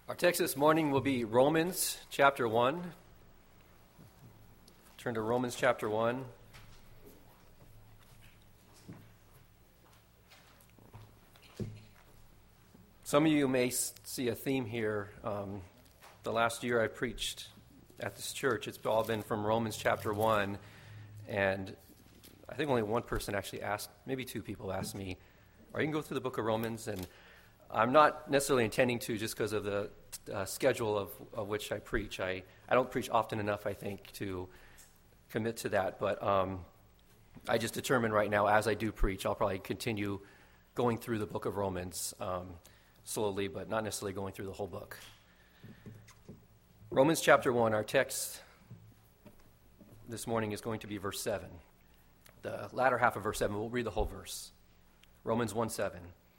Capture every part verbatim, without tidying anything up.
Our text this morning will be Romans chapter one. Turn to Romans chapter one. Some of you may see a theme here. Um, the last year I preached at this church, it's all been from Romans chapter one. And I think only one person actually asked, maybe two people asked me, are you going to go through the book of Romans? And I'm not necessarily intending to just because of the uh, schedule of, of which I preach. I, I don't preach often enough, I think, to commit to that. But um, I just determined right now, as I do preach, I'll probably continue going through the book of Romans um, slowly, but not necessarily going through the whole book. Romans chapter one, our text this morning is going to be verse seven. The latter half of verse seven, we'll read the whole verse. Romans one seven.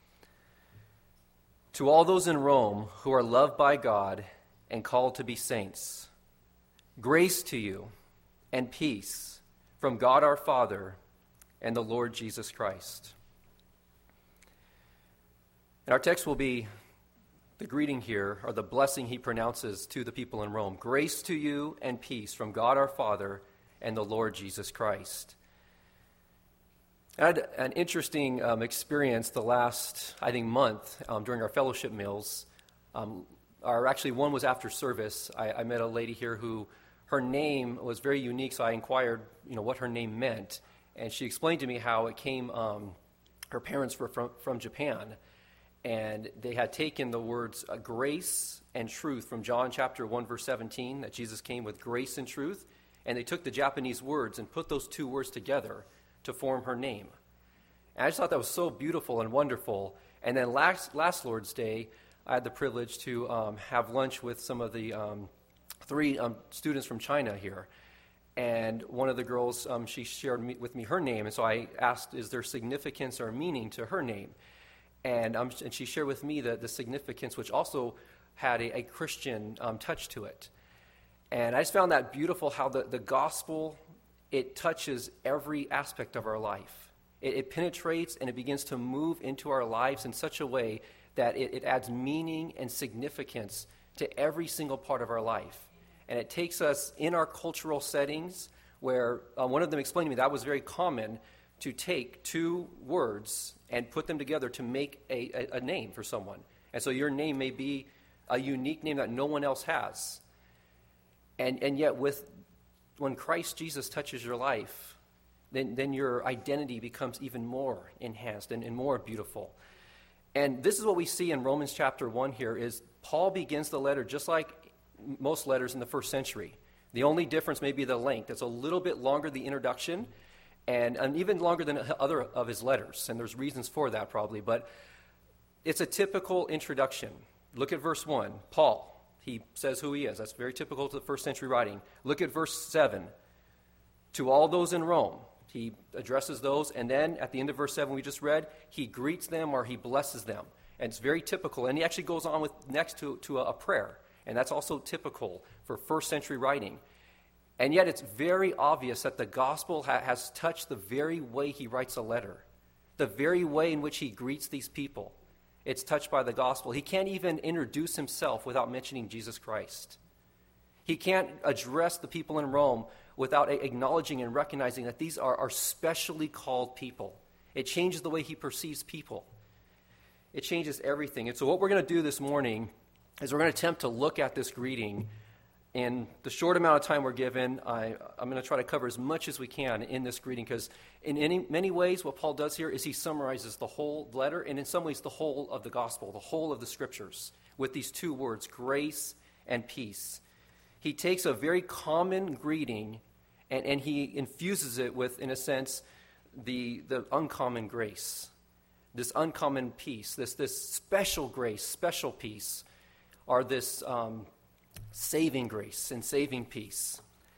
To all those in Rome who are loved by God and called to be saints, grace to you and peace from God our Father and the Lord Jesus Christ. And our text will be the greeting here, or the blessing he pronounces to the people in Rome. Grace to you and peace from God our Father and the Lord Jesus Christ. I had an interesting um, experience the last, I think, month um, during our fellowship meals. Um, or actually, one was after service. I, I met a lady here who, her name was very unique, so I inquired, you know, what her name meant. And she explained to me how it came, um, her parents were from, from Japan, and they had taken the words uh, grace and truth from John chapter one, verse seventeen, that Jesus came with grace and truth, and they took the Japanese words and put those two words together to form her name. And I just thought that was so beautiful and wonderful. And then last, last Lord's Day, I had the privilege to um, have lunch with some of the um, three um, students from China here. And one of the girls, um, she shared me, with me her name, and so I asked, is there significance or meaning to her name? And, um, and she shared with me the, the significance, which also had a, a Christian um, touch to it. And I just found that beautiful, how the, the gospel, it touches every aspect of our life. It, it penetrates and it begins to move into our lives in such a way that it, it adds meaning and significance to every single part of our life. And it takes us in our cultural settings where uh, one of them explained to me that was very common to take two words and put them together to make a, a, a name for someone. And so your name may be a unique name that no one else has. And, and yet with when Christ Jesus touches your life, then, then your identity becomes even more enhanced and, and more beautiful. And this is what we see in Romans chapter one here is Paul begins the letter just like most letters in the first century. The only difference may be the length. It's a little bit longer, the introduction, and, and even longer than other of his letters. And there's reasons for that probably, but it's a typical introduction. Look at verse one. Paul, he says who he is. That's very typical to the first century writing. Look at verse seven. To all those in Rome, he addresses those. And then at the end of verse seven we just read, he greets them or he blesses them. And it's very typical. And he actually goes on with next to, to a, a prayer. And that's also typical for first century writing. And yet it's very obvious that the gospel ha- has touched the very way he writes a letter, the very way in which he greets these people. It's touched by the gospel. He can't even introduce himself without mentioning Jesus Christ. He can't address the people in Rome without acknowledging and recognizing that these are, are specially called people. It changes the way he perceives people. It changes everything. And so what we're going to do this morning is we're going to attempt to look at this greeting. In the short amount of time we're given, I, I'm going to try to cover as much as we can in this greeting, because in any, many ways what Paul does here is he summarizes the whole letter, and in some ways the whole of the gospel, the whole of the scriptures, with these two words, grace and peace. He takes a very common greeting and, and he infuses it with, in a sense, the, the uncommon grace, this uncommon peace, this, this special grace, special peace, or this um, saving grace and saving peace.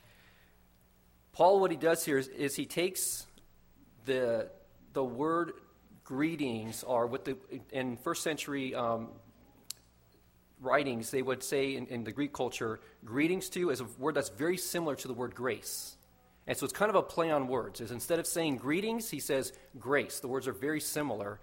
Paul, what he does here is, is he takes the the word greetings, or what the in first century um, writings they would say in, in the Greek culture, greetings to you is a word that's very similar to the word grace. And so it's kind of a play on words. Is instead of saying greetings, he says grace. The words are very similar.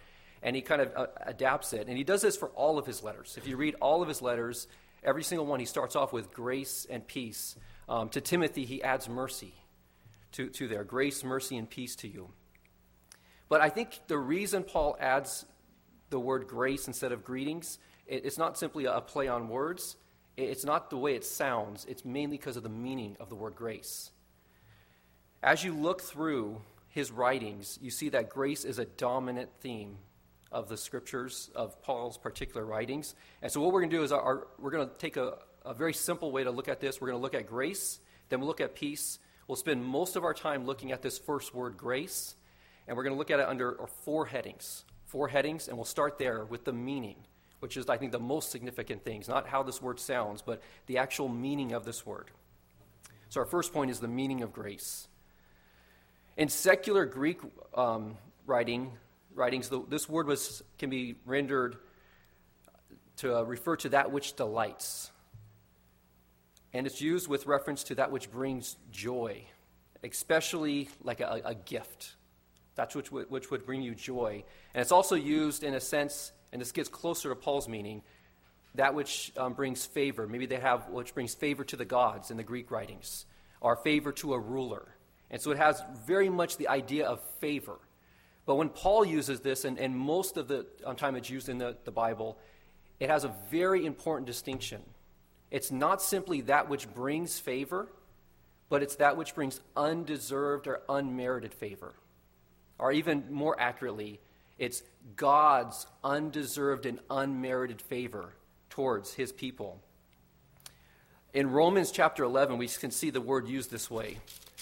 and he kind of uh, adapts it. And he does this for all of his letters. If you read all of his letters, every single one, he starts off with grace and peace. Um, to Timothy, he adds mercy to, to there. Grace, mercy, and peace to you. But I think the reason Paul adds the word grace instead of greetings, it, it's not simply a play on words. It, it's not the way it sounds. It's mainly because of the meaning of the word grace. As you look through his writings, you see that grace is a dominant theme of the scriptures, of Paul's particular writings. And so what we're going to do is our, our, we're going to take a, a very simple way to look at this. We're going to look at grace, then we'll look at peace. We'll spend most of our time looking at this first word, grace, and we're going to look at it under four headings. Four headings, and we'll start there with the meaning, which is, I think, the most significant things, not how this word sounds, but the actual meaning of this word. So our first point is the meaning of grace. In secular Greek um, writing, writings, the, this word was can be rendered to uh, refer to that which delights. And it's used with reference to that which brings joy, especially like a, a gift. That's which would, which would bring you joy. And it's also used in a sense, and this gets closer to Paul's meaning, that which um, brings favor. Maybe they have which brings favor to the gods in the Greek writings, or favor to a ruler. And so it has very much the idea of favor. But when Paul uses this, and, and most of the um, time it's used in the, the Bible, it has a very important distinction. It's not simply that which brings favor, but it's that which brings undeserved or unmerited favor. Or even more accurately, it's God's undeserved and unmerited favor towards his people. In Romans chapter eleven, we can see the word used this way.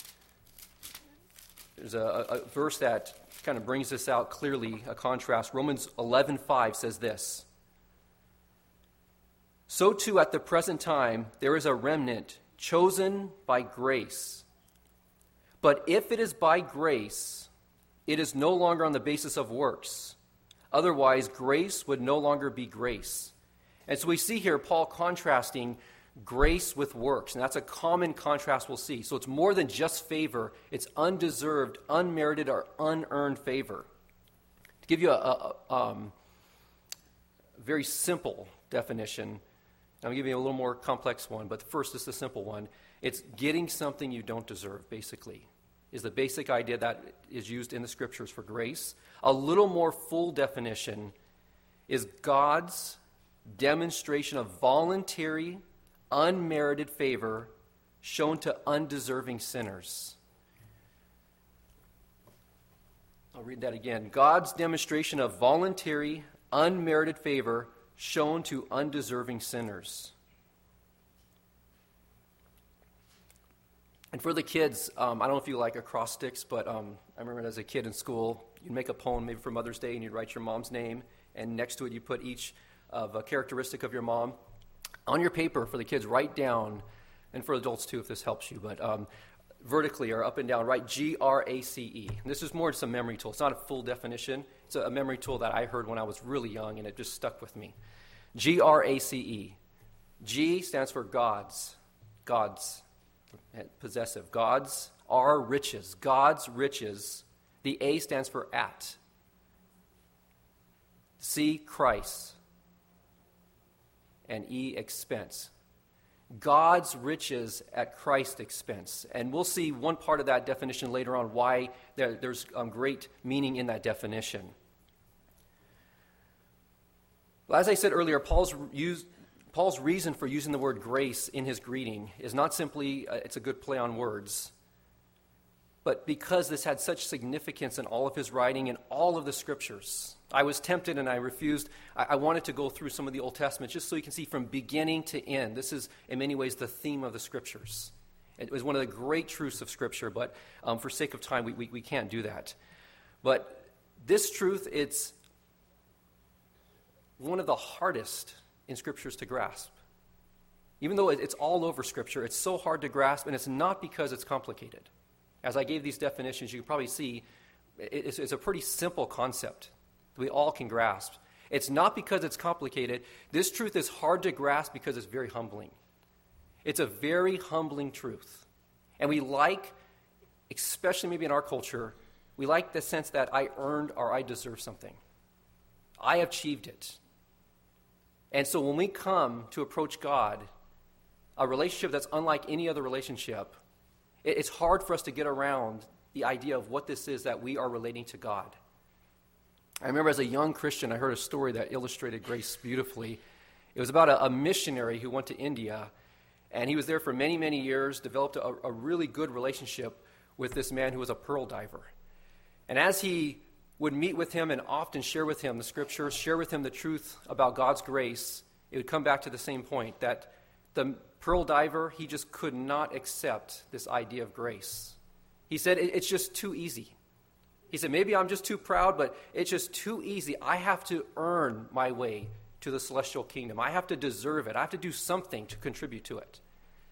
There's a, a verse that kind of brings this out clearly, a contrast. Romans eleven five says this: "So too at the present time there is a remnant chosen by grace. But if it is by grace, it is no longer on the basis of works. Otherwise, grace would no longer be grace." And so we see here Paul contrasting grace with works, and that's a common contrast we'll see. So it's more than just favor. It's undeserved, unmerited, or unearned favor. To give you a, a um, very simple definition, I'm going to give you a little more complex one, but first is the simple one. It's getting something you don't deserve, basically, is the basic idea that is used in the scriptures for grace. A little more full definition is God's demonstration of voluntary, unmerited favor shown to undeserving sinners. I'll read that again. God's demonstration of voluntary, unmerited favor shown to undeserving sinners. And for the kids, um, I don't know if you like acrostics, but um, I remember as a kid in school, you'd make a poem maybe for Mother's Day, and you'd write your mom's name, and next to it you put each of a characteristic of your mom. On your paper for the kids, write down, and for adults too if this helps you, but um, vertically or up and down, write G R A C E. And this is more just a memory tool. It's not a full definition. It's a, a memory tool that I heard when I was really young, and it just stuck with me. G R A C E. G stands for God's. God's. Possessive. God's are riches. God's riches. The A stands for at. C, Christ. And E, expense. God's riches at Christ's expense. And we'll see one part of that definition later on, why there, there's um, great meaning in that definition. Well, as I said earlier, Paul's used Paul's reason for using the word grace in his greeting is not simply uh, it's a good play on words, but because this had such significance in all of his writing and all of the scriptures. I was tempted and I refused. I, I wanted to go through some of the Old Testament just so you can see from beginning to end. This is, in many ways, the theme of the scriptures. It was one of the great truths of Scripture, but um, for sake of time, we, we, we can't do that. But this truth, it's one of the hardest in Scriptures to grasp. Even though it's all over Scripture, it's so hard to grasp, and it's not because it's complicated. As I gave these definitions, you can probably see it's, it's a pretty simple concept that we all can grasp. It's not because it's complicated. This truth is hard to grasp because it's very humbling. It's a very humbling truth. And we like, especially maybe in our culture, we like the sense that I earned or I deserve something. I achieved it. And so when we come to approach God, a relationship that's unlike any other relationship, it's hard for us to get around the idea of what this is that we are relating to God. I remember as a young Christian, I heard a story that illustrated grace beautifully. It was about a, a missionary who went to India, and he was there for many, many years, developed a, a really good relationship with this man who was a pearl diver. And as he would meet with him and often share with him the scriptures, share with him the truth about God's grace, it would come back to the same point, that the pearl diver, he just could not accept this idea of grace. He said, it, it's just too easy. He said, maybe I'm just too proud, but it's just too easy. I have to earn my way to the celestial kingdom. I have to deserve it. I have to do something to contribute to it.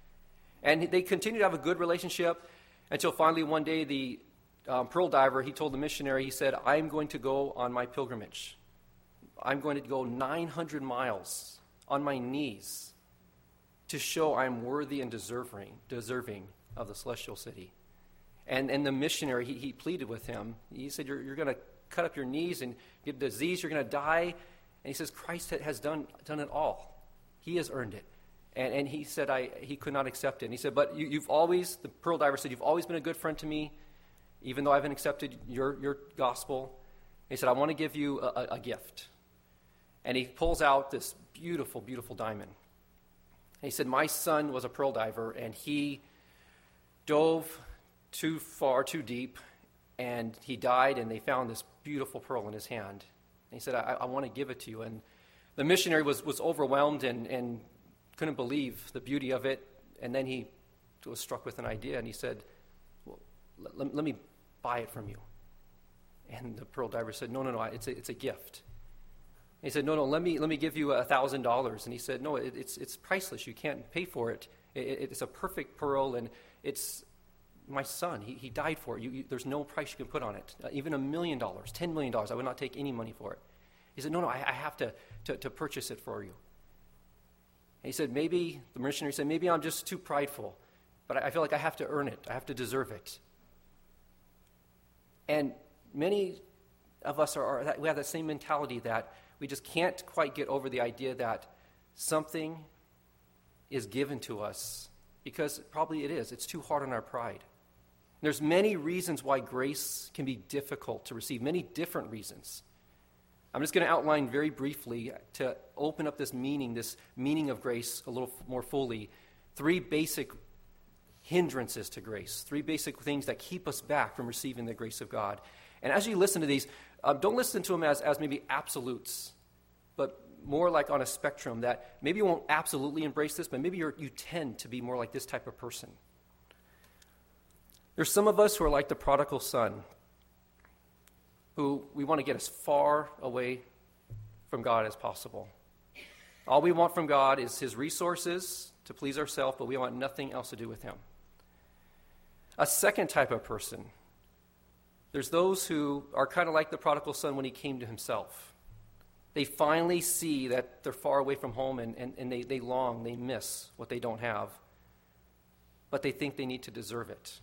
And they continued to have a good relationship until finally one day the um, pearl diver, he told the missionary, he said, I'm going to go on my pilgrimage. I'm going to go nine hundred miles on my knees to show I'm worthy and deserving, deserving of the celestial city. And and the missionary, he, he pleaded with him. He said, you're, you're going to cut up your knees and get disease, you're going to die. And he says, Christ has done done it all. He has earned it. And and he said, I he could not accept it. And he said, but you, you've always, the pearl diver said, you've always been a good friend to me, even though I haven't accepted your, your gospel. And he said, I want to give you a, a gift. And he pulls out this beautiful, beautiful diamond. And he said, my son was a pearl diver, and he dove too far, too deep, and he died, and they found this beautiful pearl in his hand. And he said, I, I want to give it to you. And the missionary was, was overwhelmed and, and couldn't believe the beauty of it. And then he was struck with an idea, and he said, well, let, let me buy it from you. And the pearl diver said, no, no, no, it's a, it's a gift. And he said, no, no, let me let me give you a thousand dollars. And he said, no, it, it's it's priceless. You can't pay for it. it. It's a perfect pearl, and it's my son. He he died for it. You, you, there's no price you can put on it. Uh, even a million dollars, ten million dollars, I would not take any money for it. He said, no, no, I, I have to, to to purchase it for you. And he said, maybe the missionary said, maybe I'm just too prideful, but I, I feel like I have to earn it. I have to deserve it. And many of us are, are we have that same mentality that we just can't quite get over the idea that something is given to us, because probably it is. It's too hard on our pride. There's many reasons why grace can be difficult to receive, many different reasons. I'm just going to outline very briefly to open up this meaning, this meaning of grace a little more fully, three basic hindrances to grace, three basic things that keep us back from receiving the grace of God. And as you listen to these, uh, don't listen to them as, as maybe absolutes, but more like on a spectrum that maybe you won't absolutely embrace this, but maybe you're, you tend to be more like this type of person. There's some of us who are like the prodigal son, who we want to get as far away from God as possible. All we want from God is his resources to please ourselves, but we want nothing else to do with him. A second type of person, there's those who are kind of like the prodigal son when he came to himself. They finally see that they're far away from home, and, and, and they, they long, they miss what they don't have. But they think they need to deserve it.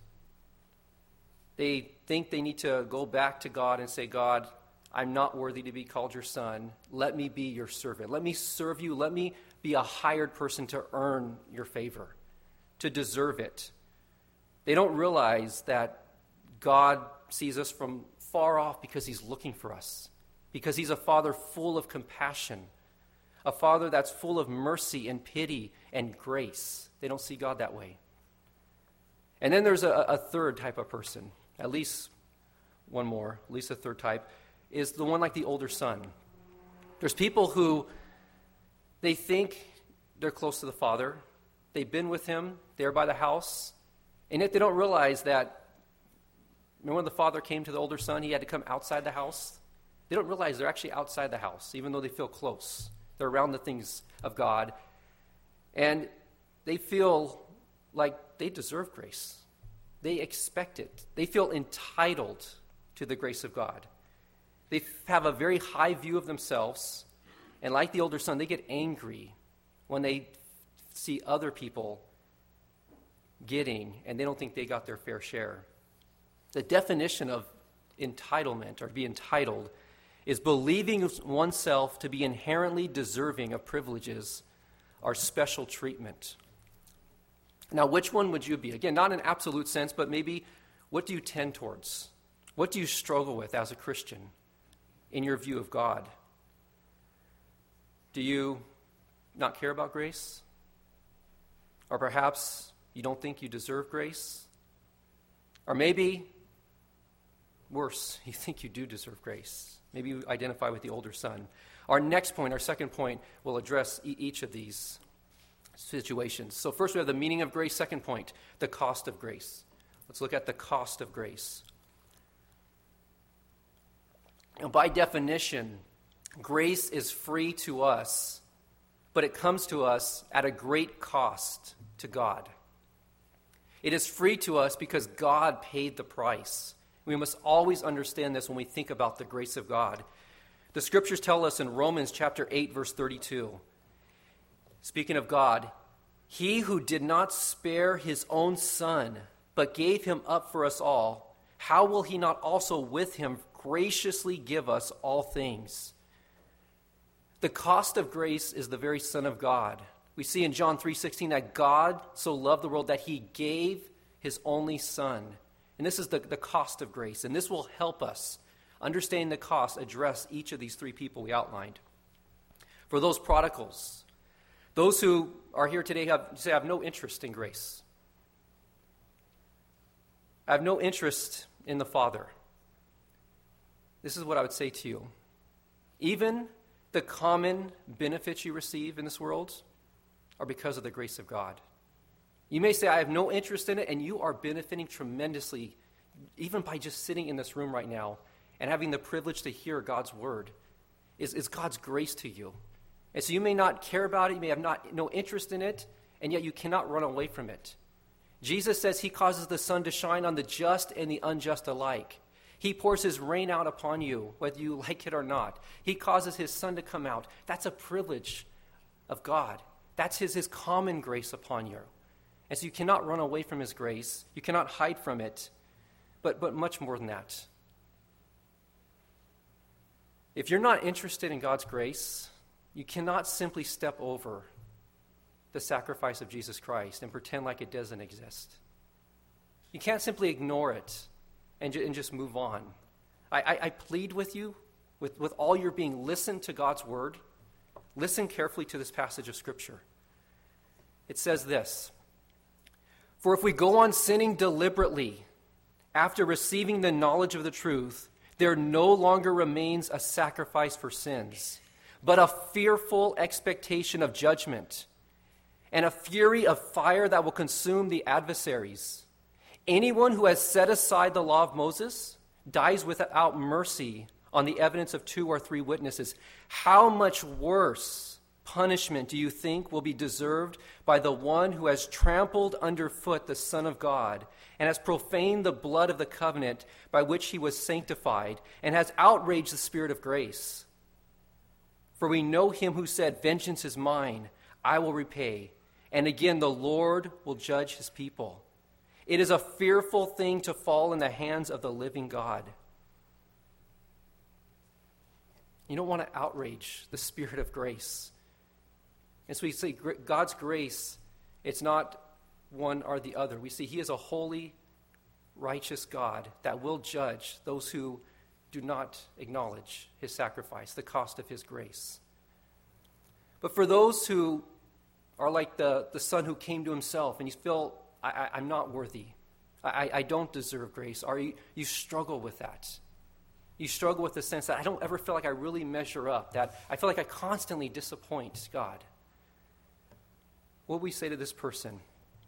They think they need to go back to God and say, God, I'm not worthy to be called your son. Let me be your servant. Let me serve you. Let me be a hired person to earn your favor, to deserve it. They don't realize that God sees us from far off because he's looking for us, because he's a father full of compassion, a father that's full of mercy and pity and grace. They don't see God that way. And then there's a, a third type of person, at least one more, at least a third type, is the one like the older son. There's people who, they think they're close to the Father. They've been with him there by the house, and yet they don't realize that, remember when the father came to the older son, he had to come outside the house? They don't realize they're actually outside the house, even though they feel close. They're around the things of God. And they feel like they deserve grace. They expect it. They feel entitled to the grace of God. They have a very high view of themselves. And like the older son, they get angry when they see other people getting, and they don't think they got their fair share. The definition of entitlement, or be entitled, is believing oneself to be inherently deserving of privileges or special treatment. Now, which one would you be? Again, not in an absolute sense, but maybe what do you tend towards? What do you struggle with as a Christian in your view of God? Do you not care about grace? Or perhaps you don't think you deserve grace? Or maybe, worse, you think you do deserve grace. Maybe you identify with the older son. Our next point, our second point, will address e- each of these situations. So first we have the meaning of grace. Second point, the cost of grace. Let's look at the cost of grace. Now, by definition, grace is free to us, but it comes to us at a great cost to God. It is free to us because God paid the price. We must always understand this when we think about the grace of God. The scriptures tell us in Romans chapter eight, verse thirty-two, speaking of God, he who did not spare his own son, but gave him up for us all, how will he not also with him graciously give us all things? The cost of grace is the very Son of God. We see in John three sixteen that God so loved the world that he gave his only Son. And this is the, the cost of grace. And this will help us, understanding the cost, address each of these three people we outlined. For those prodigals, those who are here today have say, I have no interest in grace. I have no interest in the Father. This is what I would say to you. Even the common benefits you receive in this world are because of the grace of God. You may say, I have no interest in it, and you are benefiting tremendously, even by just sitting in this room right now and having the privilege to hear God's word is, is God's grace to you. And so you may not care about it, you may have not no interest in it, and yet you cannot run away from it. Jesus says he causes the sun to shine on the just and the unjust alike. He pours his rain out upon you, whether you like it or not. He causes his sun to come out. That's a privilege of God. That's his, his common grace upon you. And so you cannot run away from his grace. You cannot hide from it. But, but much more than that. If you're not interested in God's grace, you cannot simply step over the sacrifice of Jesus Christ and pretend like it doesn't exist. You can't simply ignore it and, ju- and just move on. I, I, I plead with you, with, with all your being, listen to God's word. Listen carefully to this passage of Scripture. It says this, for if we go on sinning deliberately after receiving the knowledge of the truth, there no longer remains a sacrifice for sins, but a fearful expectation of judgment and a fury of fire that will consume the adversaries. Anyone who has set aside the law of Moses dies without mercy on the evidence of two or three witnesses. How much worse punishment do you think will be deserved by the one who has trampled underfoot the Son of God and has profaned the blood of the covenant by which he was sanctified and has outraged the Spirit of grace? For we know him who said, vengeance is mine, I will repay. And again, the Lord will judge his people. It is a fearful thing to fall in the hands of the living God. You don't want to outrage the Spirit of grace. And so we see God's grace, it's not one or the other. We see he is a holy, righteous God that will judge those who do not acknowledge his sacrifice, the cost of his grace. But for those who are like the, the son who came to himself and you feel, I, I, I'm not worthy, I, I don't deserve grace, or you, you struggle with that. You struggle with the sense that I don't ever feel like I really measure up, that I feel like I constantly disappoint God. What we say to this person?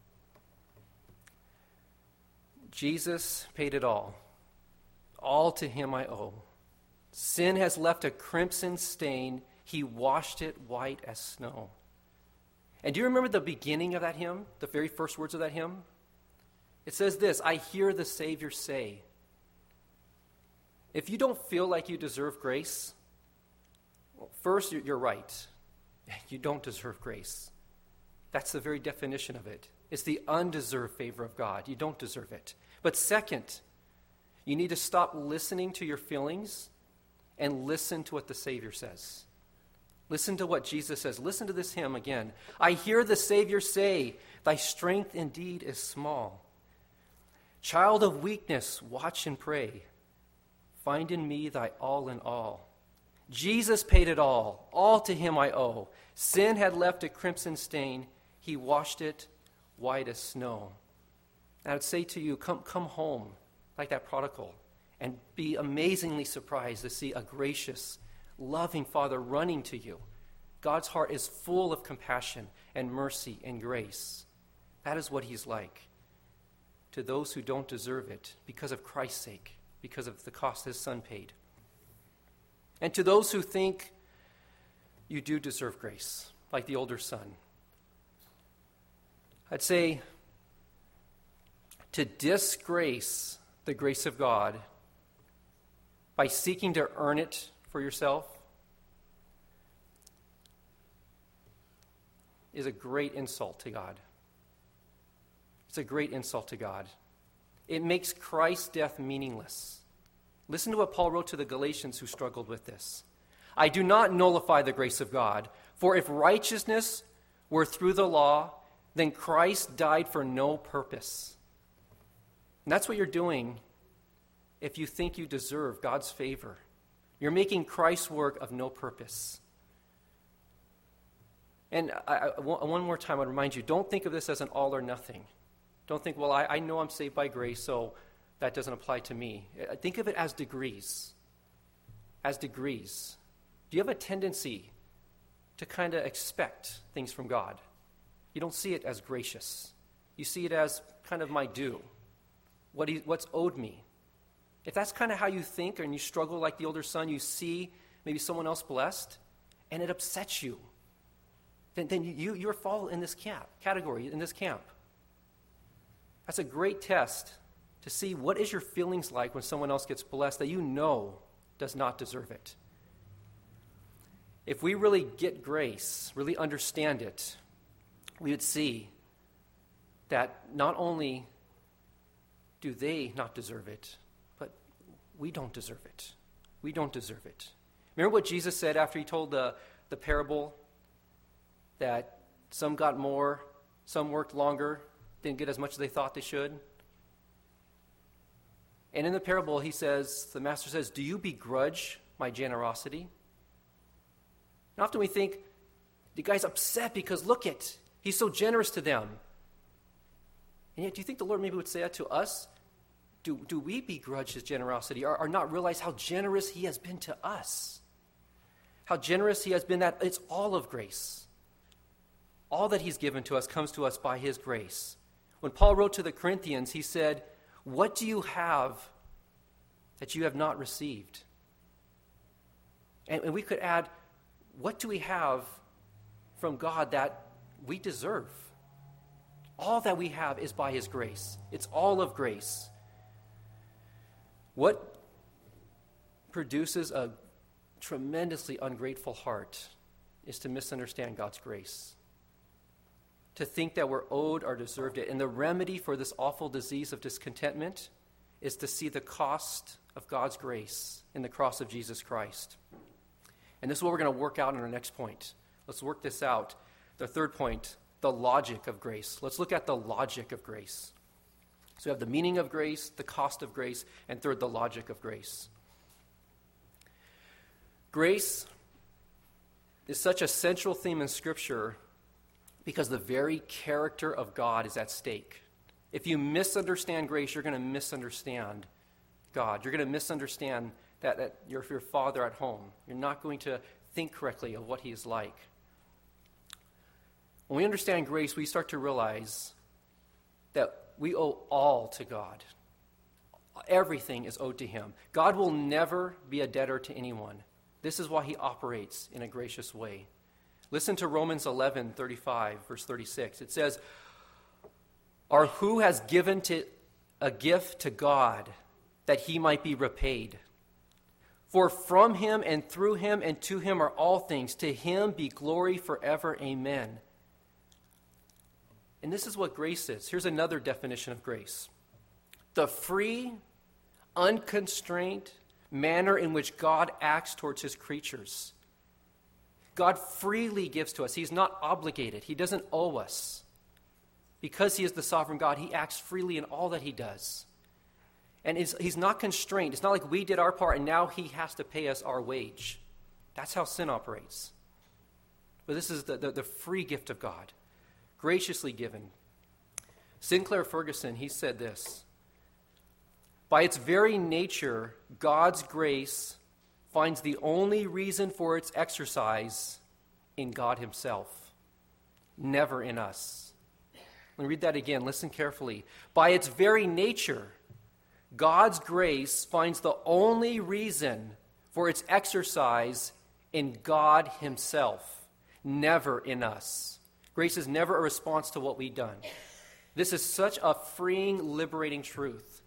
Jesus paid it all. All to him I owe. Sin has left a crimson stain. He washed it white as snow. And do you remember the beginning of that hymn? The very first words of that hymn? It says this, I hear the Savior say. If you don't feel like you deserve grace, well, first, you're right. You don't deserve grace. That's the very definition of it. It's the undeserved favor of God. You don't deserve it. But second, you need to stop listening to your feelings and listen to what the Savior says. Listen to what Jesus says. Listen to this hymn again. I hear the Savior say, thy strength indeed is small. Child of weakness, watch and pray. Find in me thy all in all. Jesus paid it all. All to him I owe. Sin had left a crimson stain. He washed it white as snow. And I would say to you, come, come home like that prodigal and be amazingly surprised to see a gracious, loving Father running to you. God's heart is full of compassion and mercy and grace. That is what he's like to those who don't deserve it because of Christ's sake, because of the cost his son paid. And to those who think you do deserve grace, like the older son, I'd say to disgrace the grace of God by seeking to earn it for yourself is a great insult to God. It's a great insult to God. It makes Christ's death meaningless. Listen to what Paul wrote to the Galatians who struggled with this. I do not nullify the grace of God, for if righteousness were through the law, then Christ died for no purpose. And that's what you're doing if you think you deserve God's favor. You're making Christ's work of no purpose. And I, I, one more time, I would remind you, don't think of this as an all or nothing. Don't think, well, I, I know I'm saved by grace, so that doesn't apply to me. Think of it as degrees. As degrees. Do you have a tendency to kind of expect things from God? You don't see it as gracious. You see it as kind of my due, what he, what's owed me. If that's kind of how you think and you struggle like the older son, you see maybe someone else blessed, and it upsets you, then, then you, you fall in this camp, category, in this camp. That's a great test to see what is your feelings like when someone else gets blessed that you know does not deserve it. If we really get grace, really understand it, we would see that not only do they not deserve it, but we don't deserve it. We don't deserve it. Remember what Jesus said after he told the, the parable that some got more, some worked longer, didn't get as much as they thought they should? And in the parable, he says, the master says, do you begrudge my generosity? And often we think, the guy's upset because look it, he's so generous to them. And yet, do you think the Lord maybe would say that to us? Do, do we begrudge his generosity or, or not realize how generous he has been to us? How generous he has been that it's all of grace. All that he's given to us comes to us by his grace. When Paul wrote to the Corinthians, he said, what do you have that you have not received? And, and we could add, what do we have from God that we deserve? All that we have is by his grace. It's all of grace. What produces a tremendously ungrateful heart is to misunderstand God's grace. To think that we're owed or deserved it. And the remedy for this awful disease of discontentment is to see the cost of God's grace in the cross of Jesus Christ. And this is what we're going to work out in our next point. Let's work this out. The third point, the logic of grace. Let's look at the logic of grace. So we have the meaning of grace, the cost of grace, and third, the logic of grace. Grace is such a central theme in Scripture because the very character of God is at stake. If you misunderstand grace, you're going to misunderstand God. You're going to misunderstand that, that your, your father at home. You're not going to think correctly of what he is like. When we understand grace, we start to realize that we owe all to God. Everything is owed to him. God will never be a debtor to anyone. This is why he operates in a gracious way. Listen to Romans eleven, thirty-five, verse thirty-six. It says, or who has given to a gift to God that he might be repaid? For from him and through him and to him are all things. To him be glory forever. Amen. And this is what grace is. Here's another definition of grace. The free, unconstrained, manner in which God acts towards his creatures. God freely gives to us. He's not obligated. He doesn't owe us. Because he is the sovereign God, he acts freely in all that he does. And he's not constrained. It's not like we did our part and now he has to pay us our wage. That's how sin operates. But this is the, the, the free gift of God, graciously given. Sinclair Ferguson, he said this: by its very nature, God's grace finds the only reason for its exercise in God himself, never in us. Let me read that again. Listen carefully. By its very nature, God's grace finds the only reason for its exercise in God himself, never in us. Grace is never a response to what we've done. This is such a freeing, liberating truth.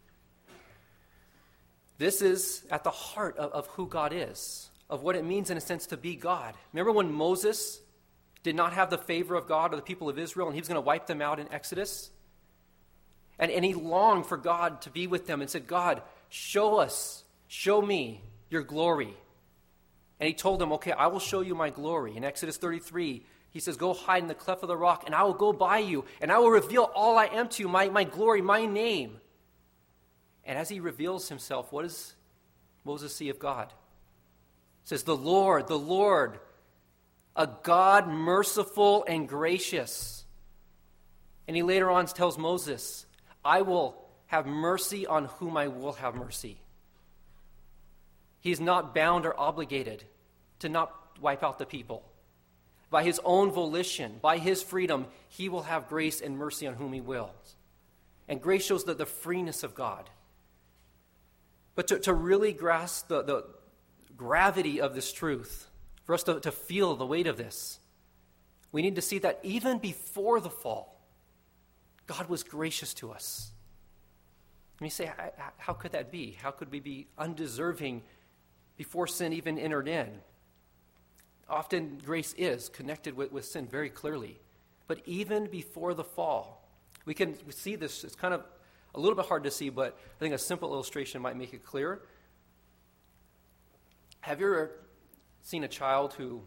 This is at the heart of, of who God is, of what it means in a sense to be God. Remember when Moses did not have the favor of God or the people of Israel and he was going to wipe them out in Exodus? And, and he longed for God to be with them and said, God, show us, show me your glory. And he told them, okay, I will show you my glory. In Exodus thirty-three, he says, go hide in the cleft of the rock, and I will go by you, and I will reveal all I am to you, my, my glory, my name. And as he reveals himself, what does Moses see of God? It says, the Lord, the Lord, a God merciful and gracious. And he later on tells Moses, I will have mercy on whom I will have mercy. He is not bound or obligated to not wipe out the people. By his own volition, by his freedom, he will have grace and mercy on whom he wills. And grace shows the, the freeness of God. But to, to really grasp the, the gravity of this truth, for us to, to feel the weight of this, we need to see that even before the fall, God was gracious to us. And you say, how could that be? How could we be undeserving before sin even entered in? Often grace is connected with, with sin very clearly. But even before the fall, we can see this. It's kind of a little bit hard to see, but I think a simple illustration might make it clear. Have you ever seen a child who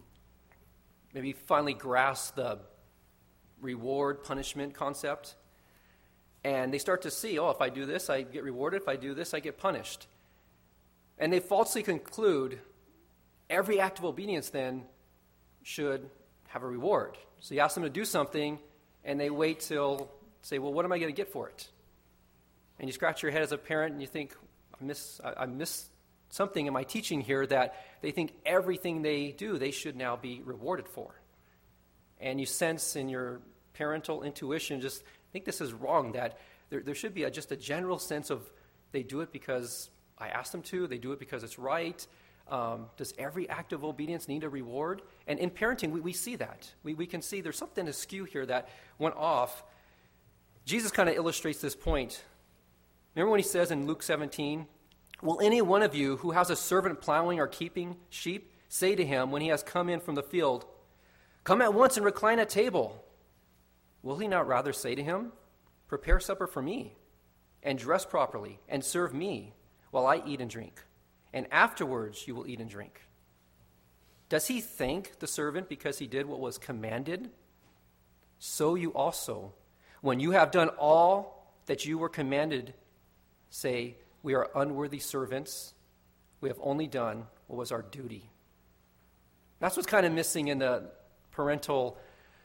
maybe finally grasped the reward punishment concept? And they start to see, oh, if I do this, I get rewarded. If I do this, I get punished. And they falsely conclude every act of obedience then should have a reward. So you ask them to do something, and they wait till, say, well, what am I going to get for it? And you scratch your head as a parent, and you think, I miss, I, I miss something in my teaching here, that they think everything they do, they should now be rewarded for. And you sense in your parental intuition, just think this is wrong, that there, there should be a, just a general sense of they do it because I asked them to, they do it because it's right. Um, does every act of obedience need a reward? And in parenting, we, we see that. We, we can see there's something askew here that went off. Jesus kind of illustrates this point. Remember when he says in Luke seventeen, will any one of you who has a servant plowing or keeping sheep say to him when he has come in from the field, come at once and recline at table? Will he not rather say to him, prepare supper for me, and dress properly, and serve me while I eat and drink? And afterwards you will eat and drink. Does he thank the servant because he did what was commanded? So you also, when you have done all that you were commanded, say, we are unworthy servants. We have only done what was our duty. That's what's kind of missing in the parental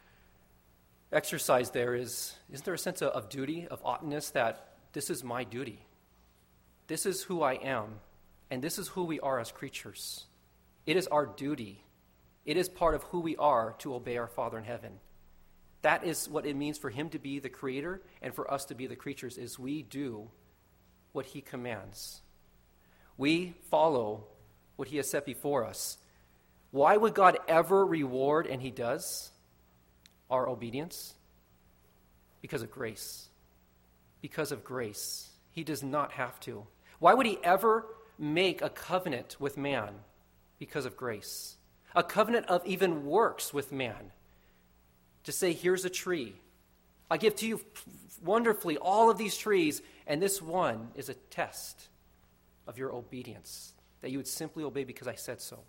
exercise there is, isn't there a sense of, of duty, of oughtness, that this is my duty? This is who I am. And this is who we are as creatures. It is our duty. It is part of who we are to obey our Father in heaven. That is what it means for him to be the creator and for us to be the creatures, is we do what he commands. We follow what he has set before us. Why would God ever reward, and he does, our obedience? Because of grace. Because of grace. He does not have to. Why would he ever make a covenant with man? Because of grace. A covenant of even works with man. To say, here's a tree. I give to you wonderfully all of these trees, and this one is a test of your obedience, that you would simply obey because I said so.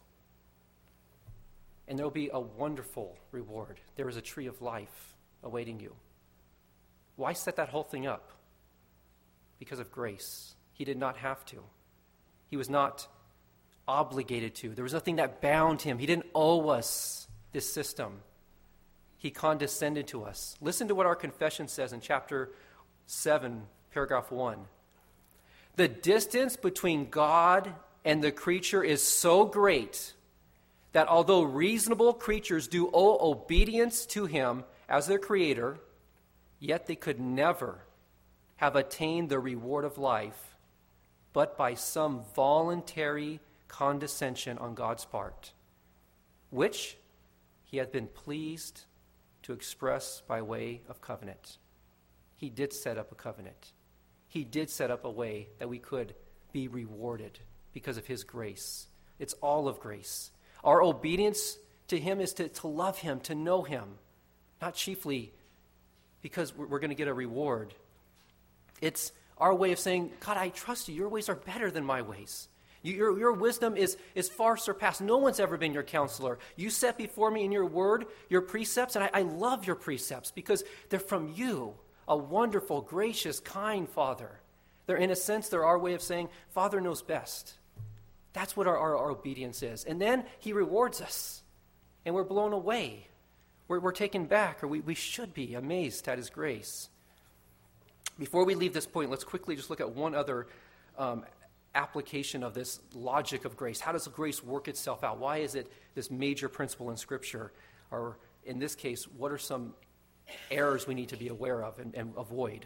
And there will be a wonderful reward. There is a tree of life awaiting you. Why set that whole thing up? Because of grace. He did not have to. He was not obligated to. There was nothing that bound him. He didn't owe us this system. He condescended to us. Listen to what our confession says in chapter seven, paragraph one. The distance between God and the creature is so great that although reasonable creatures do owe obedience to him as their creator, yet they could never have attained the reward of life, but by some voluntary condescension on God's part, which he had been pleased to express by way of covenant. He did set up a covenant. He did set up a way that we could be rewarded because of his grace. It's all of grace. Our obedience to him is to, to love him, to know him, not chiefly because we're, we're going to get a reward. It's our way of saying, God, I trust you. Your ways are better than my ways. You, your, your wisdom is, is far surpassed. No one's ever been your counselor. You set before me in your word, your precepts, and I, I love your precepts because they're from you, a wonderful, gracious, kind Father. They're, in a sense, they're our way of saying, Father knows best. That's what our, our, our obedience is. And then he rewards us, and we're blown away. We're, we're taken back, or we, we should be amazed at his grace. Before we leave this point, let's quickly just look at one other um, application of this logic of grace. How does grace work itself out? Why is it this major principle in Scripture? Or in this case, what are some errors we need to be aware of and, and avoid?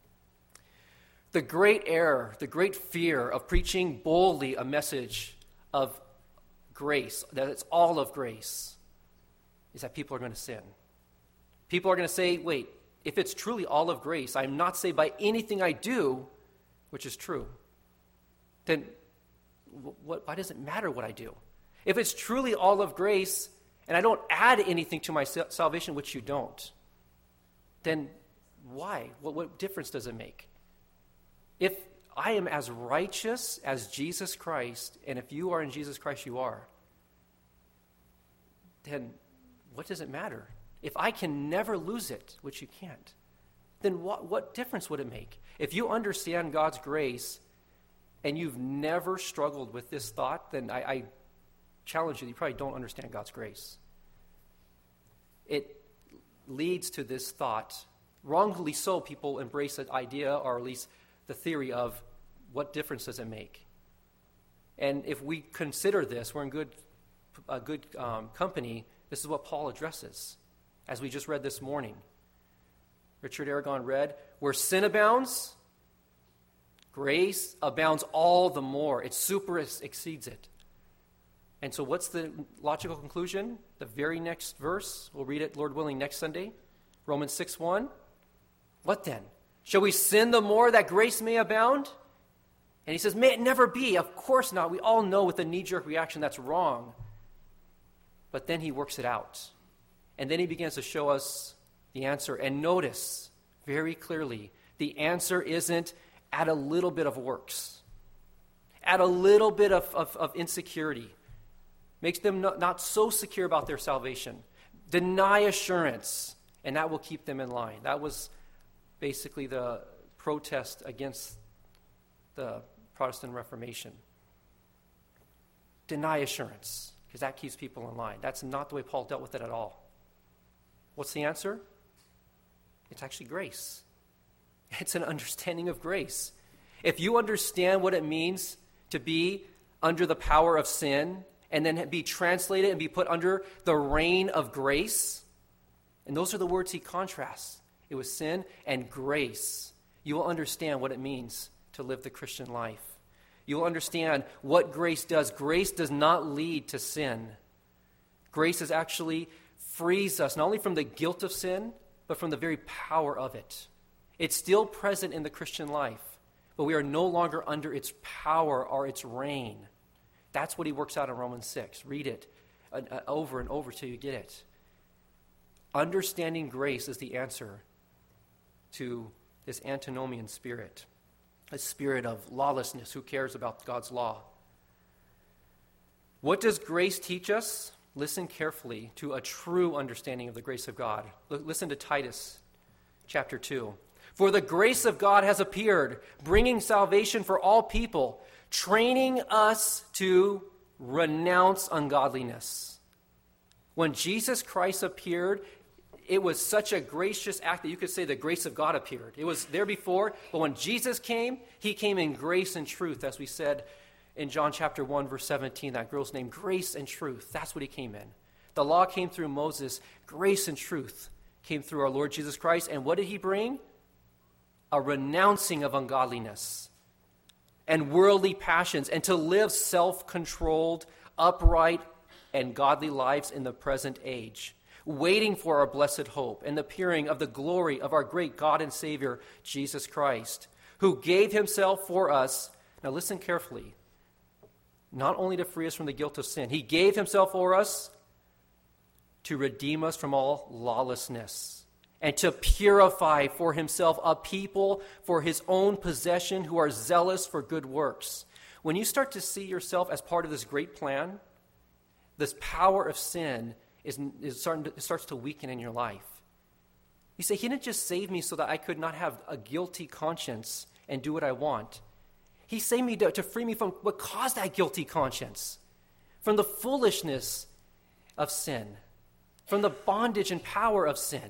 The great error, the great fear of preaching boldly a message of grace, that it's all of grace, is that people are going to sin. People are going to say, wait, if it's truly all of grace, I'm not saved by anything I do, which is true. Then what, why does it matter what I do? If it's truly all of grace and I don't add anything to my salvation, which you don't, then why? What, what difference does it make? If I am as righteous as Jesus Christ, and if you are in Jesus Christ, you are, then what does it matter? If I can never lose it, which you can't, then what, what difference would it make? If you understand God's grace and you've never struggled with this thought, then I, I challenge you, you probably don't understand God's grace. It leads to this thought. Wrongly so, people embrace an idea, or at least the theory of what difference does it make? And if we consider this, we're in good, a good um, company. This is what Paul addresses, as we just read this morning. Richard Aragon read, where sin abounds, grace abounds all the more. It super exceeds it. And so what's the logical conclusion? The very next verse, we'll read it, Lord willing, next Sunday. Romans six one. What then? Shall we sin the more that grace may abound? And he says, may it never be. Of course not. We all know with a knee-jerk reaction that's wrong. But then he works it out. And then he begins to show us the answer. And notice very clearly, the answer isn't add a little bit of works. Add a little bit of, of, of insecurity. Makes them not, not so secure about their salvation. Deny assurance, and that will keep them in line. That was basically the protest against the Protestant Reformation. Deny assurance, because that keeps people in line. That's not the way Paul dealt with it at all. What's the answer? It's actually grace. It's an understanding of grace. If you understand what it means to be under the power of sin and then be translated and be put under the reign of grace, and those are the words he contrasts. It was sin and grace. You will understand what it means to live the Christian life. You will understand what grace does. Grace does not lead to sin. Grace is actually frees us not only from the guilt of sin, but from the very power of it. It's still present in the Christian life, but we are no longer under its power or its reign. That's what he works out in Romans six. Read it uh, uh, over and over till you get it. Understanding grace is the answer to this antinomian spirit. a spirit of lawlessness. Who cares about God's law? What does grace teach us? Listen carefully to a true understanding of the grace of God. L- listen to Titus chapter two. For the grace of God has appeared, bringing salvation for all people, training us to renounce ungodliness. When Jesus Christ appeared, it was such a gracious act that you could say the grace of God appeared. It was there before, but when Jesus came, he came in grace and truth, as we said in John chapter one, verse seventeen, that girl's name, grace and truth. That's what he came in. The law came through Moses. Grace and truth came through our Lord Jesus Christ. And what did he bring? A renouncing of ungodliness and worldly passions, and to live self-controlled, upright, and godly lives in the present age, waiting for our blessed hope and the appearing of the glory of our great God and Savior, Jesus Christ, who gave himself for us. Now listen carefully. Not only to free us from the guilt of sin, he gave himself for us to redeem us from all lawlessness and to purify for himself a people for his own possession who are zealous for good works. When you start to see yourself as part of this great plan, this power of sin is, is starting to, it starts to weaken in your life. You say, he didn't just save me so that I could not have a guilty conscience and do what I want. He saved me to, to free me from what caused that guilty conscience, from the foolishness of sin, from the bondage and power of sin.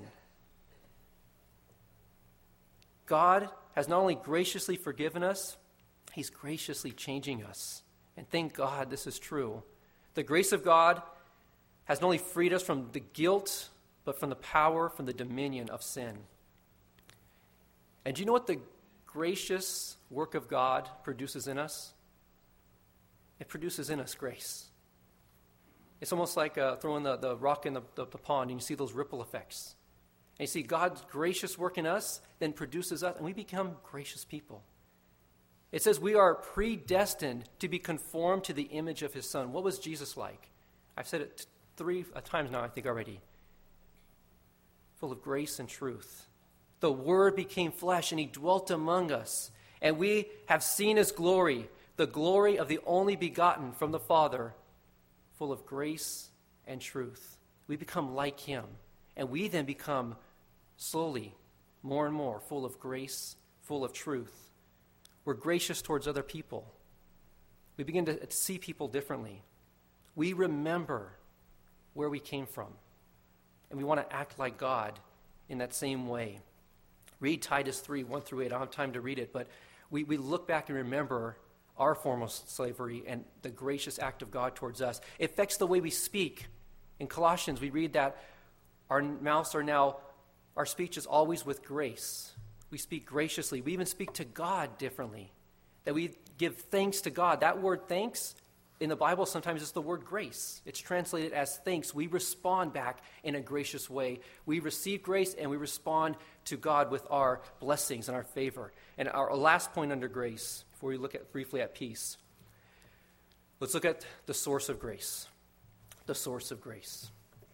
God has not only graciously forgiven us, he's graciously changing us. And thank God this is true. The grace of God has not only freed us from the guilt, but from the power, from the dominion of sin. And do you know what the gracious work of God produces in us? It produces in us grace. It's almost like uh, throwing the, the rock in the, the, the pond and you see those ripple effects. And you see God's gracious work in us then produces us, and we become gracious people. It says we are predestined to be conformed to the image of his Son. What was Jesus like? I've said it three times now, I think already. Full of grace and truth. The Word became flesh, and he dwelt among us. And we have seen his glory, the glory of the only begotten from the Father, full of grace and truth. We become like him. And we then become slowly, more and more, full of grace, full of truth. We're gracious towards other people. We begin to see people differently. We remember where we came from. And we want to act like God in that same way. Read Titus three, one through eight. I don't have time to read it, but we, we look back and remember our form of slavery and the gracious act of God towards us. It affects the way we speak. In Colossians, we read that our mouths are now, our speech is always with grace. We speak graciously. We even speak to God differently. That we give thanks to God. That word thanks, in the Bible, sometimes it's the word grace. It's translated as thanks. We respond back in a gracious way. We receive grace and we respond to God with our blessings and our favor. And our last point under grace, before we look at briefly at peace, let's look at the source of grace. The source of grace.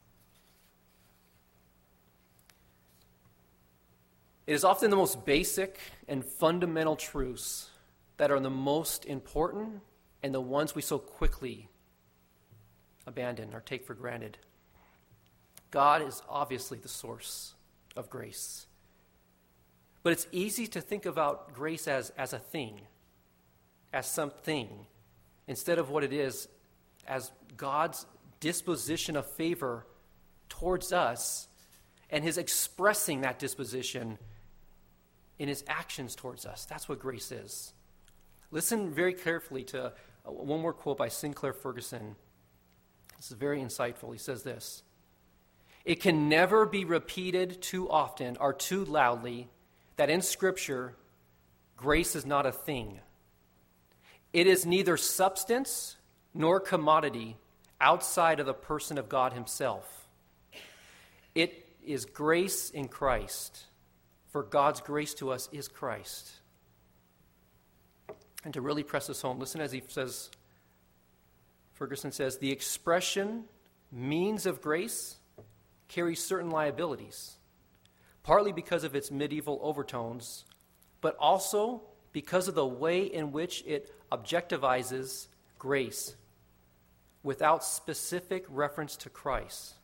It is often the most basic and fundamental truths that are the most important and the ones we so quickly abandon or take for granted. God is obviously the source of grace. But it's easy to think about grace as, as a thing, as something, instead of what it is as God's disposition of favor towards us and his expressing that disposition in his actions towards us. That's what grace is. Listen very carefully to one more quote by Sinclair Ferguson. This is very insightful. He says this: "It can never be repeated too often or too loudly that in Scripture, grace is not a thing. It is neither substance nor commodity outside of the person of God himself. It is grace in Christ, for God's grace to us is Christ." And to really press this home, listen as he says, Ferguson says, "The expression means of grace carries certain liabilities, partly because of its medieval overtones, but also because of the way in which it objectivizes grace without specific reference to Christ.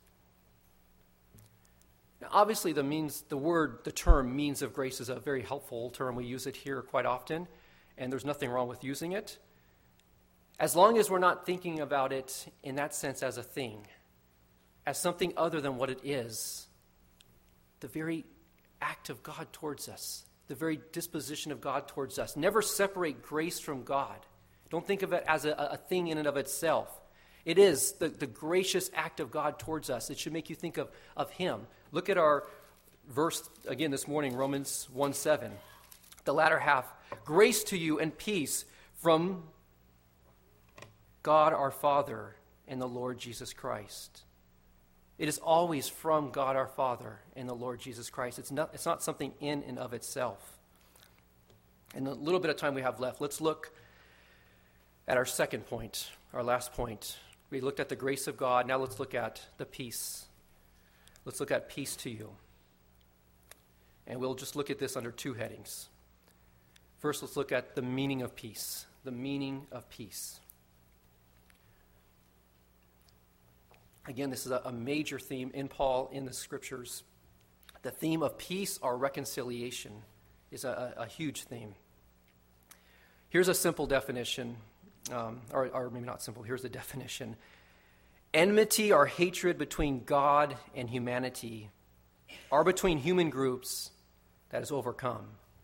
Now, obviously, the means, the word, the term means of grace is a very helpful term. We use it here quite often, and there's nothing wrong with using it, as long as we're not thinking about it in that sense as a thing, as something other than what it is, the very act of God towards us, the very disposition of God towards us. Never separate grace from God. Don't think of it as a, a thing in and of itself. It is the, the gracious act of God towards us. It should make you think of, of Him. Look at our verse again this morning, Romans one seven. The latter half. Grace to you and peace from God our Father and the Lord Jesus Christ. It is always from God our Father and the Lord Jesus Christ. It's not, it's not something in and of itself. In the little bit of time we have left, let's look at our second point, our last point. We looked at the grace of God. Now let's look at the peace. Let's look at peace to you. And we'll just look at this under two headings. First, let's look at the meaning of peace. The meaning of peace. Again, this is a, a major theme in Paul, in the Scriptures. The theme of peace or reconciliation is a, a, a huge theme. Here's a simple definition, um, or, or maybe not simple. Here's the definition. Enmity or hatred between God and humanity, or between human groups, that is overcome.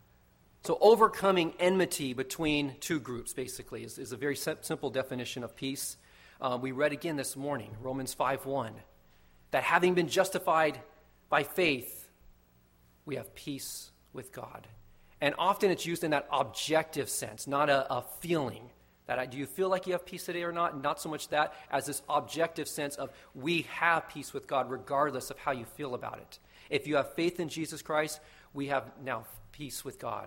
So overcoming enmity between two groups, basically, is, is a very sim- simple definition of peace. Uh, we read again this morning, Romans five one, that having been justified by faith, we have peace with God. And often it's used in that objective sense, not a, a feeling. That I, do you feel like you have peace today or not? Not so much that as this objective sense of we have peace with God regardless of how you feel about it. If you have faith in Jesus Christ, we have now peace with God.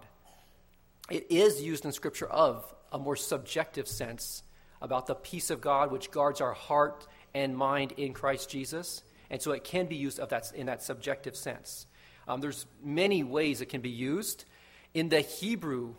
It is used in Scripture of a more subjective sense about the peace of God which guards our heart and mind in Christ Jesus. And so it can be used of that, in that subjective sense. Um, there's many ways it can be used. In the Hebrew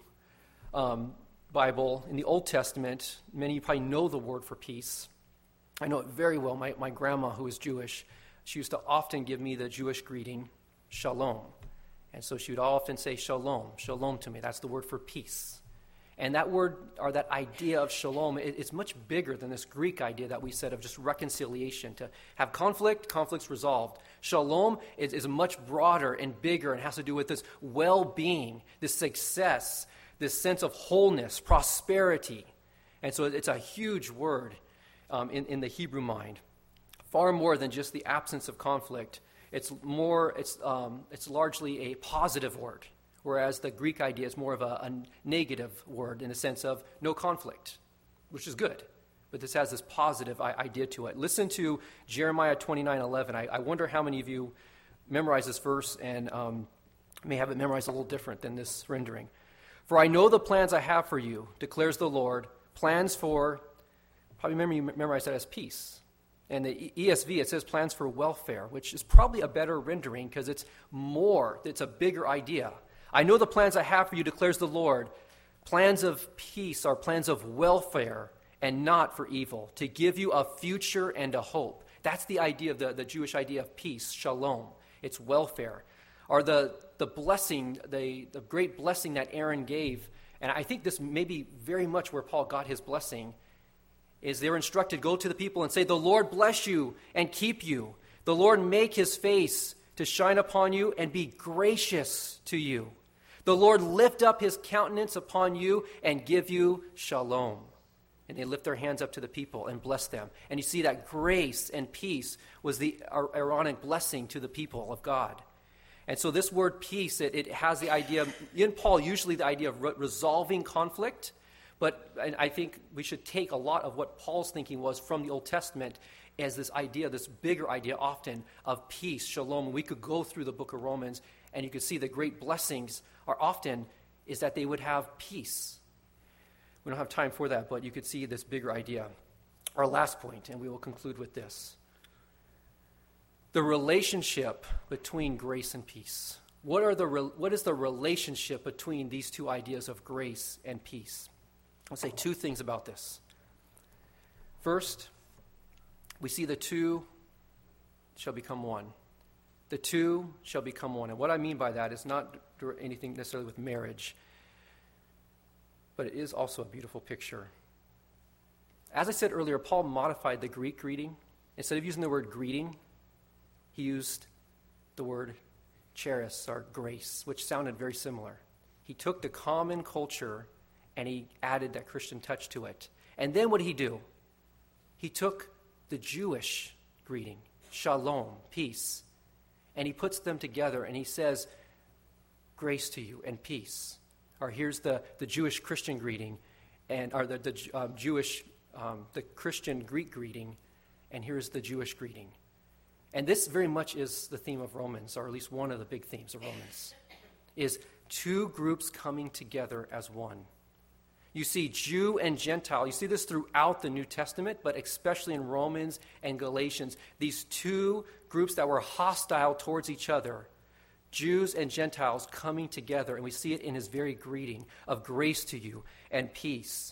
um, Bible, in the Old Testament, many of you probably know the word for peace. I know it very well. My, my grandma, who is Jewish, she used to often give me the Jewish greeting, shalom. And so she would often say shalom, shalom to me. That's the word for peace. And that word, or that idea of shalom, it, it's much bigger than this Greek idea that we said of just reconciliation. To have conflict, conflict's resolved. Shalom is, is much broader and bigger and has to do with this well-being, this success, this sense of wholeness, prosperity. And so it's a huge word um, in, in the Hebrew mind. Far more than just the absence of conflict. It's more, it's, um, it's largely a positive word. Whereas the Greek idea is more of a, a negative word in the sense of no conflict, which is good. But this has this positive idea to it. Listen to Jeremiah twenty-nine eleven. I, I wonder how many of you memorize this verse and um, may have it memorized a little different than this rendering. For I know the plans I have for you, declares the Lord, plans for, probably remember you memorize that as peace. And the E S V, it says plans for welfare, which is probably a better rendering because it's more, it's a bigger idea. I know the plans I have for you, declares the Lord. Plans of peace are plans of welfare and not for evil, to give you a future and a hope. That's the idea of the, the Jewish idea of peace, shalom. It's welfare. Or the, the blessing, the, the great blessing that Aaron gave, and I think this may be very much where Paul got his blessing, is they're instructed, go to the people and say, the Lord bless you and keep you. The Lord make his face to shine upon you and be gracious to you. The Lord lift up his countenance upon you and give you shalom. And they lift their hands up to the people and bless them. And you see that grace and peace was the Aaronic blessing to the people of God. And so this word peace, it, it has the idea, in Paul, usually the idea of re- resolving conflict. But I think we should take a lot of what Paul's thinking was from the Old Testament as this idea, this bigger idea often of peace, shalom. We could go through the book of Romans and you could see the great blessings are often is that they would have peace. We don't have time for that, but you could see this bigger idea. Our last point, and we will conclude with this. The relationship between grace and peace. What are the re- what is the relationship between these two ideas of grace and peace? I'll say two things about this. First, we see the two shall become one. The two shall become one. And what I mean by that is not anything necessarily with marriage, but it is also a beautiful picture. As I said earlier, Paul modified the Greek greeting. Instead of using the word greeting, he used the word charis, or grace, which sounded very similar. He took the common culture and he added that Christian touch to it. And then what did he do? He took the Jewish greeting, shalom, peace, and he puts them together and he says, grace to you and peace. Or here's the, the Jewish Christian greeting, and or the, the uh, Jewish, um, the Christian Greek greeting, and here's the Jewish greeting. And this very much is the theme of Romans, or at least one of the big themes of Romans, is two groups coming together as one. You see Jew and Gentile. You see this throughout the New Testament, but especially in Romans and Galatians. These two groups that were hostile towards each other, Jews and Gentiles coming together, and we see it in his very greeting of grace to you and peace.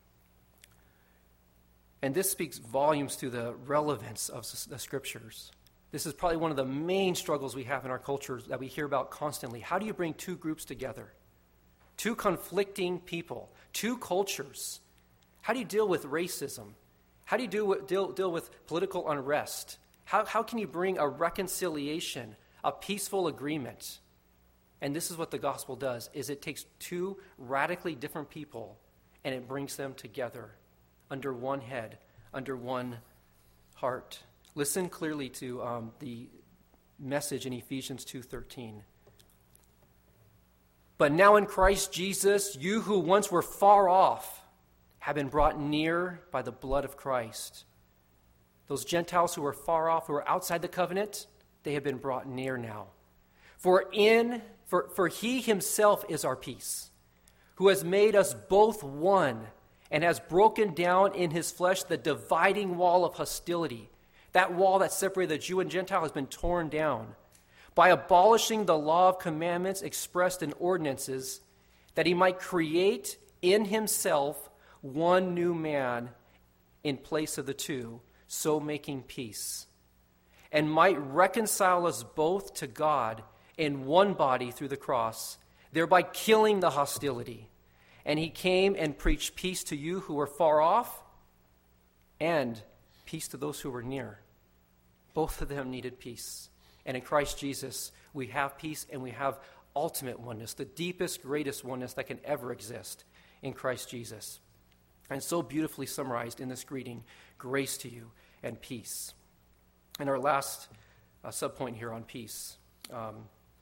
And this speaks volumes to the relevance of the Scriptures. This is probably one of the main struggles we have in our culture that we hear about constantly. How do you bring two groups together? Two conflicting people, two cultures. How do you deal with racism? How do you deal with, deal, deal with political unrest? How, how can you bring a reconciliation, a peaceful agreement? And this is what the gospel does, is it takes two radically different people and it brings them together under one head, under one heart. Listen clearly to um, the message in Ephesians two thirteen. But now in Christ Jesus, you who once were far off have been brought near by the blood of Christ. Those Gentiles who were far off, who were outside the covenant, they have been brought near now. For in for, for he himself is our peace, who has made us both one and has broken down in his flesh the dividing wall of hostility. That wall that separated the Jew and Gentile has been torn down by abolishing the law of commandments expressed in ordinances, that he might create in himself one new man in place of the two, so making peace, and might reconcile us both to God in one body through the cross, thereby killing the hostility. And he came and preached peace to you who were far off, and peace to those who were near. Both of them needed peace. And in Christ Jesus, we have peace and we have ultimate oneness, the deepest, greatest oneness that can ever exist in Christ Jesus. And so beautifully summarized in this greeting, grace to you and peace. And our last uh, subpoint here on peace. Um,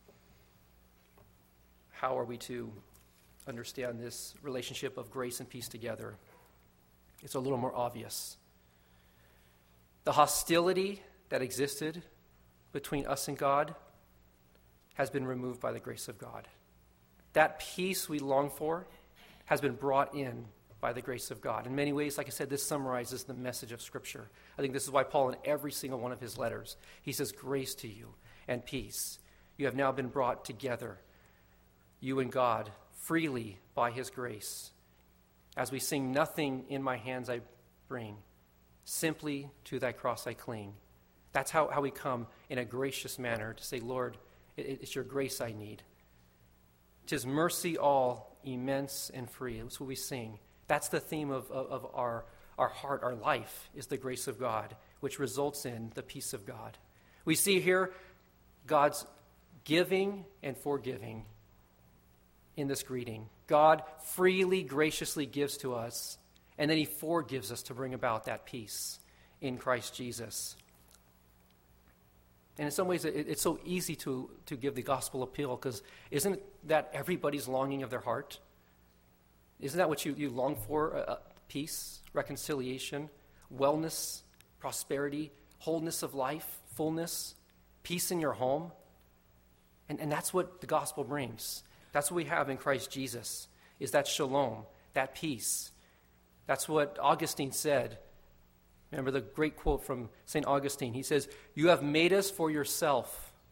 how are we to understand this relationship of grace and peace together? It's a little more obvious. The hostility that existed between us and God has been removed by the grace of God. That peace we long for has been brought in by the grace of God. In many ways, like I said, this summarizes the message of Scripture. I think this is why Paul, in every single one of his letters, he says, grace to you and peace. You have now been brought together, you and God, freely by his grace. As we sing, nothing in my hands I bring, simply to thy cross I cling. That's how, how we come in a gracious manner to say, Lord, it, it's your grace I need. 'Tis mercy all, immense and free. That's what we sing. That's the theme of, of, of our, our heart, our life, is the grace of God, which results in the peace of God. We see here God's giving and forgiving in this greeting. God freely, graciously gives to us, and then he forgives us to bring about that peace in Christ Jesus. And in some ways, it, it's so easy to, to give the gospel appeal, because isn't that everybody's longing of their heart? Isn't that what you, you long for? Uh, peace, reconciliation, wellness, prosperity, wholeness of life, fullness, peace in your home. And, and that's what the gospel brings. That's what we have in Christ Jesus, is that shalom, that peace. That's what Augustine said. Remember the great quote from Saint Augustine. He says, you have made us for yourself,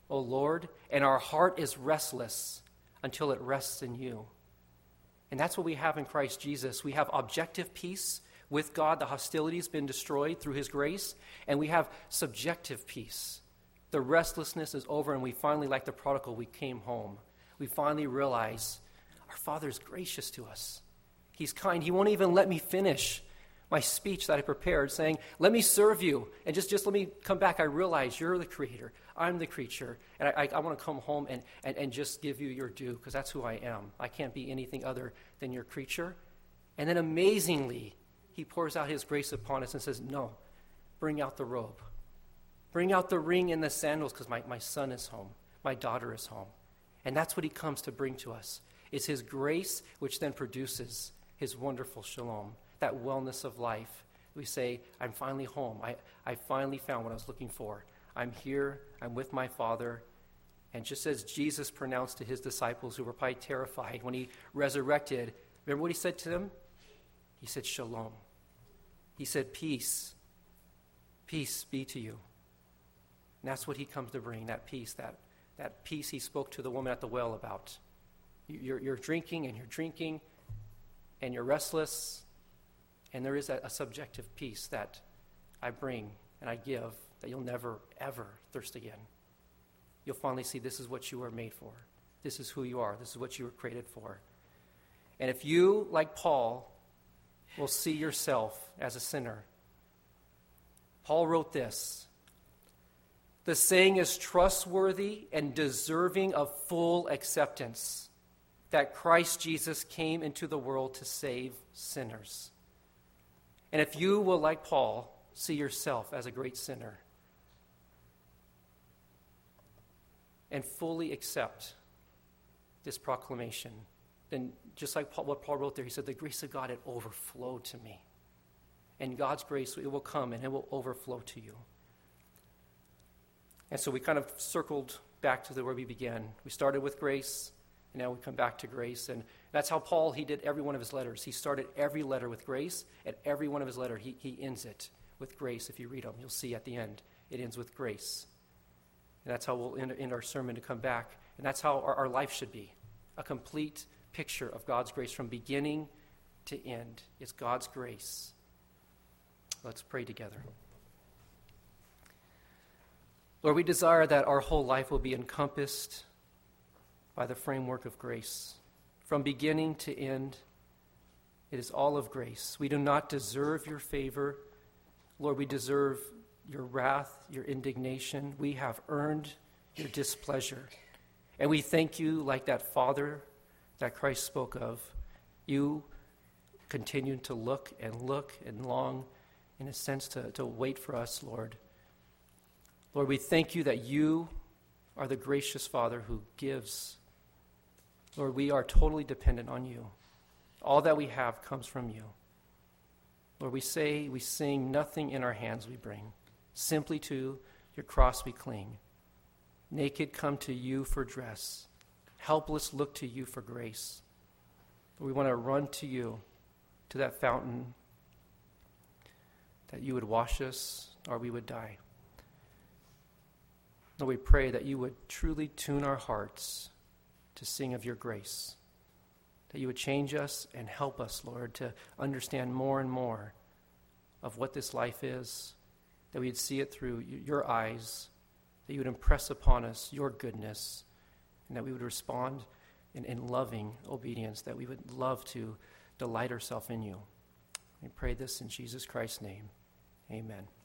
O Lord, and our heart is restless until it rests in you. And that's what we have in Christ Jesus. We have objective peace with God. The hostility has been destroyed through his grace. And we have subjective peace. The restlessness is over, and we finally, like the prodigal, we came home. We finally realize our Father is gracious to us. He's kind. He won't even let me finish my speech that I prepared, saying, let me serve you, and just, just let me come back. I realize you're the creator. I'm the creature, and I, I, I want to come home and, and, and just give you your due, because that's who I am. I can't be anything other than your creature. And then amazingly, he pours out his grace upon us and says, no, bring out the robe. Bring out the ring and the sandals, because my, my son is home. My daughter is home. And that's what he comes to bring to us. It's his grace which then produces his wonderful shalom, that wellness of life. We say, I'm finally home. I, I finally found what I was looking for. I'm here. I'm with my Father. And just as Jesus pronounced to his disciples, who were probably terrified when he resurrected, remember what he said to them? He said, shalom. He said, peace. Peace be to you. And that's what he comes to bring, that peace, that, that peace he spoke to the woman at the well about. You're, you're drinking and you're drinking and you're restless, and there is a, a subjective peace that I bring and I give that you'll never, ever thirst again. You'll finally see this is what you were made for. This is who you are. This is what you were created for. And if you, like Paul, will see yourself as a sinner, Paul wrote this: the saying is trustworthy and deserving of full acceptance, that Christ Jesus came into the world to save sinners. And if you will, like Paul, see yourself as a great sinner and fully accept this proclamation, then just like Paul, what Paul wrote there, he said, the grace of God had overflowed to me. And God's grace, it will come and it will overflow to you. And so we kind of circled back to the, where we began. We started with grace, and now we come back to grace. And that's how Paul, he did every one of his letters. He started every letter with grace. At every one of his letters, he, he ends it with grace. If you read them, you'll see at the end, it ends with grace. And that's how we'll end, end our sermon to come back. And that's how our, our life should be, a complete picture of God's grace from beginning to end. It's God's grace. Let's pray together. Lord, we desire that our whole life will be encompassed by the framework of grace. From beginning to end, it is all of grace. We do not deserve your favor. Lord, we deserve your wrath, your indignation. We have earned your displeasure. And we thank you, like that Father that Christ spoke of. You continue to look and look and long, in a sense, to, to wait for us, Lord. Lord, we thank you that you are the gracious Father who gives. Lord, we are totally dependent on you. All that we have comes from you. Lord, we say, we sing, nothing in our hands we bring. Simply to your cross we cling. Naked come to you for dress. Helpless look to you for grace. Lord, we want to run to you, to that fountain, that you would wash us or we would die. Lord, we pray that you would truly tune our hearts to sing of your grace, that you would change us and help us, Lord, to understand more and more of what this life is, that we would see it through your eyes, that you would impress upon us your goodness, and that we would respond in, in loving obedience, that we would love to delight ourselves in you. We pray this in Jesus Christ's name. Amen.